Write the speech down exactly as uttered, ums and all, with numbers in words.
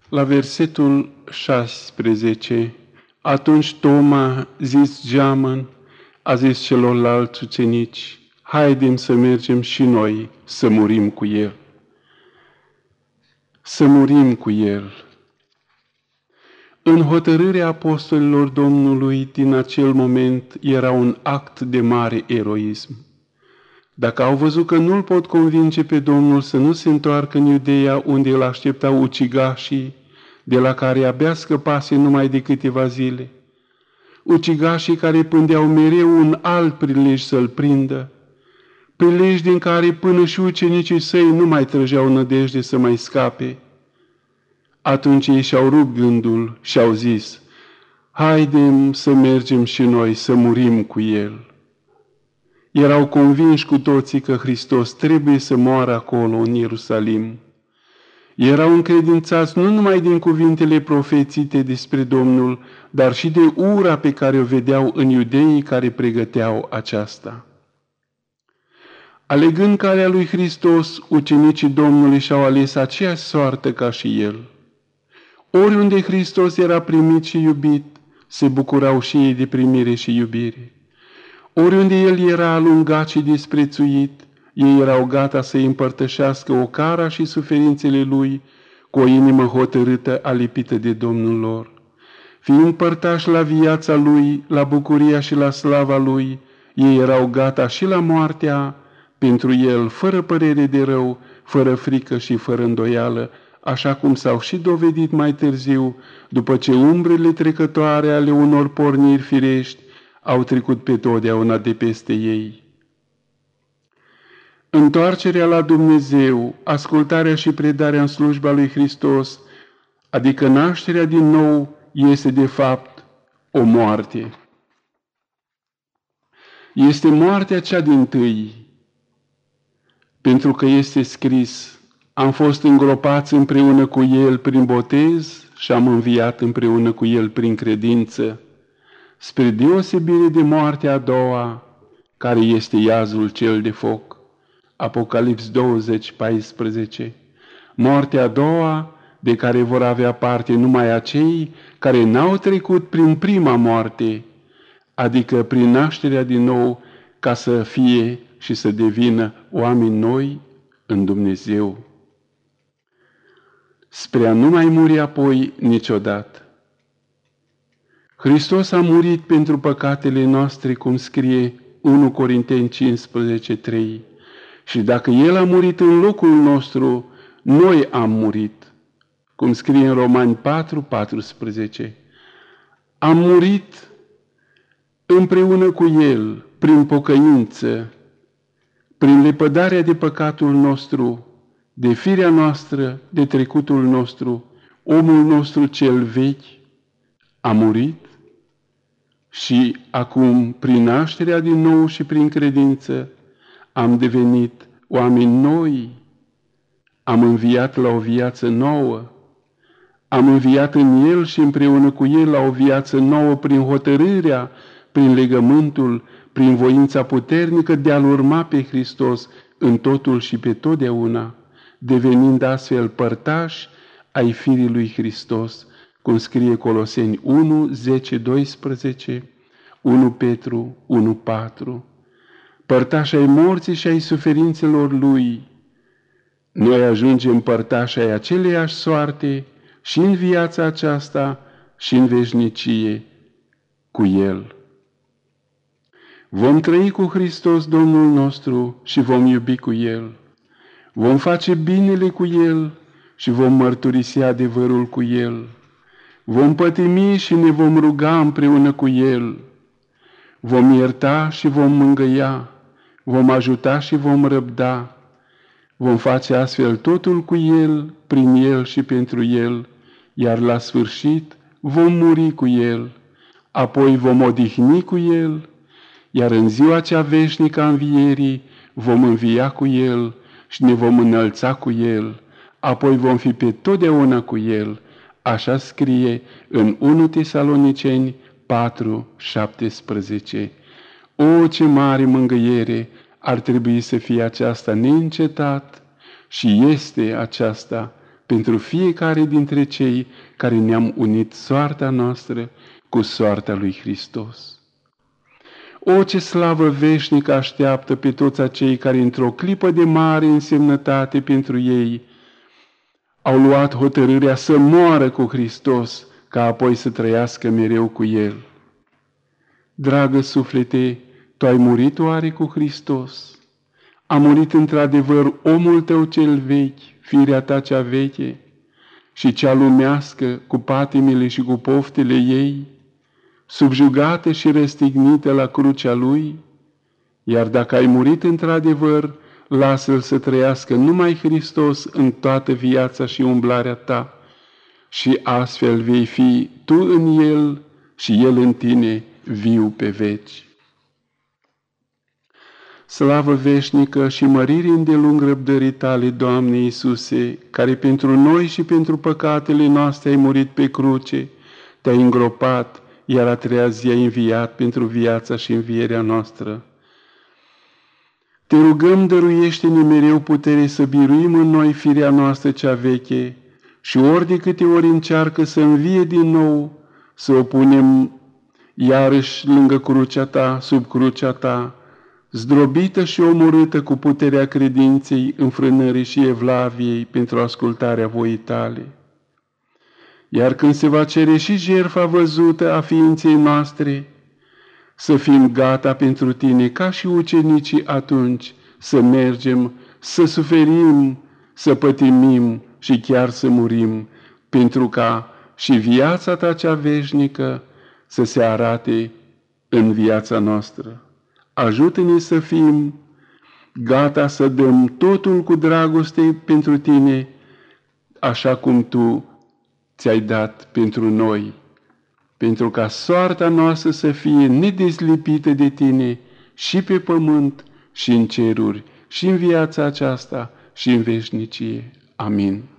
La versetul șaisprezece, atunci Toma, zis geamăn, a zis celorlalți ucenici, haidem să mergem și noi să murim cu el. Să murim cu el. În hotărârea apostolilor Domnului din acel moment era un act de mare eroism. Dacă au văzut că nu-l pot convinge pe Domnul să nu se întoarcă în Iudeea unde îl așteptau ucigașii, de la care abia scăpase numai de câteva zile, ucigașii care pândeau mereu un alt prilej să-l prindă, prilej din care până și ucenicii săi nu mai trăgeau nădejde să mai scape, atunci ei și-au rupt gândul și au zis, haidem să mergem și noi să murim cu el. Erau convinși cu toții că Hristos trebuie să moară acolo, în Ierusalim. Erau încredințați nu numai din cuvintele profețite despre Domnul, dar și de ura pe care o vedeau în iudeii care pregăteau aceasta. Alegând calea lui Hristos, ucenicii Domnului și-au ales aceeași soartă ca și El. Oriunde Hristos era primit și iubit, se bucurau și ei de primire și iubire. Oriunde El era alungat și disprețuit, ei erau gata să-i împărtășească ocara și suferințele Lui cu o inimă hotărâtă alipită de Domnul lor. Fiind părtași la viața Lui, la bucuria și la slava Lui, ei erau gata și la moartea pentru El, fără părere de rău, fără frică și fără îndoială, așa cum s-au și dovedit mai târziu, după ce umbrele trecătoare ale unor porniri firești au trecut pe totdeauna de peste ei. Întoarcerea la Dumnezeu, ascultarea și predarea în slujba lui Hristos, adică nașterea din nou, este de fapt o moarte. Este moartea cea dintâi, pentru că este scris, am fost îngropați împreună cu El prin botez și am înviat împreună cu El prin credință, spre deosebire de moartea a doua, care este iazul cel de foc. Apocalips douăzeci, paisprezece. Moartea a doua, de care vor avea parte numai acei care n-au trecut prin prima moarte, adică prin nașterea din nou, ca să fie și să devină oameni noi în Dumnezeu, spre a nu mai muri apoi niciodată. Hristos a murit pentru păcatele noastre, cum scrie unu Corinteni cincisprezece, trei. Și dacă El a murit în locul nostru, noi am murit, cum scrie în Romani patru, paisprezece. Am murit împreună cu El, prin pocăință, prin lepădarea de păcatul nostru, de firea noastră, de trecutul nostru, omul nostru cel vechi a murit și acum, prin nașterea din nou și prin credință, am devenit oameni noi, am înviat la o viață nouă, am înviat în El și împreună cu El la o viață nouă prin hotărârea, prin legământul, prin voința puternică de a-L urma pe Hristos în totul și pe totdeauna, devenind astfel părtași ai firii lui Hristos, cum scrie Coloseni unu, zece, doisprezece, unu Petru unu, patru. Părtași ai morții și ai suferințelor Lui, noi ajungem părtași ai aceleiași soarte și în viața aceasta și în veșnicie cu El. Vom trăi cu Hristos Domnul nostru și vom iubi cu El. Vom face binele cu El și vom mărturisi adevărul cu El. Vom pătimi și ne vom ruga împreună cu El. Vom ierta și vom mângâia. Vom ajuta și vom răbda. Vom face astfel totul cu El, prin El și pentru El, iar la sfârșit vom muri cu El, apoi vom odihni cu El, iar în ziua cea veșnică a învierii vom învia cu El și ne vom înălța cu El, apoi vom fi pe totdeauna cu El, așa scrie în unu Tesaloniceni patru, șaptesprezece. O, ce mare mângâiere ar trebui să fie aceasta neîncetat și este aceasta pentru fiecare dintre cei care ne-am unit soarta noastră cu soarta lui Hristos. O, ce slavă veșnică așteaptă pe toți acei care într-o clipă de mare însemnătate pentru ei au luat hotărârea să moară cu Hristos, ca apoi să trăiască mereu cu El. Dragă suflete, tu ai murit oare cu Hristos? A murit într-adevăr omul tău cel vechi, firea ta cea veche, și cea lumească cu patimile și cu poftele ei, subjugată și răstignită la crucea Lui? Iar dacă ai murit într-adevăr, lasă-L să trăiască numai Hristos în toată viața și umblarea ta, și astfel vei fi tu în El și El în tine, viu pe veci. Slavă veșnică și mărire îndelung răbdării tale, Doamne Iisuse, care pentru noi și pentru păcatele noastre ai murit pe cruce, te-ai îngropat, iar a treia zi ai înviat pentru viața și învierea noastră. Te rugăm, dăruiește-ne mereu putere să biruim în noi firea noastră cea veche și ori de câte ori încearcă să învie din nou, să o punem iarăși lângă crucea ta, sub crucea ta, zdrobită și omorâtă cu puterea credinței, înfrânării și evlaviei pentru ascultarea voii tale. Iar când se va cere și jertfa văzută a ființei noastre, să fim gata pentru tine ca și ucenicii atunci, să mergem, să suferim, să pătimim și chiar să murim, pentru ca și viața ta cea veșnică să se arate în viața noastră. Ajută-ne să fim gata să dăm totul cu dragoste pentru tine, așa cum tu ți-ai dat pentru noi, pentru ca soarta noastră să fie nedezlipită de tine și pe pământ și în ceruri, și în viața aceasta și în veșnicie. Amin.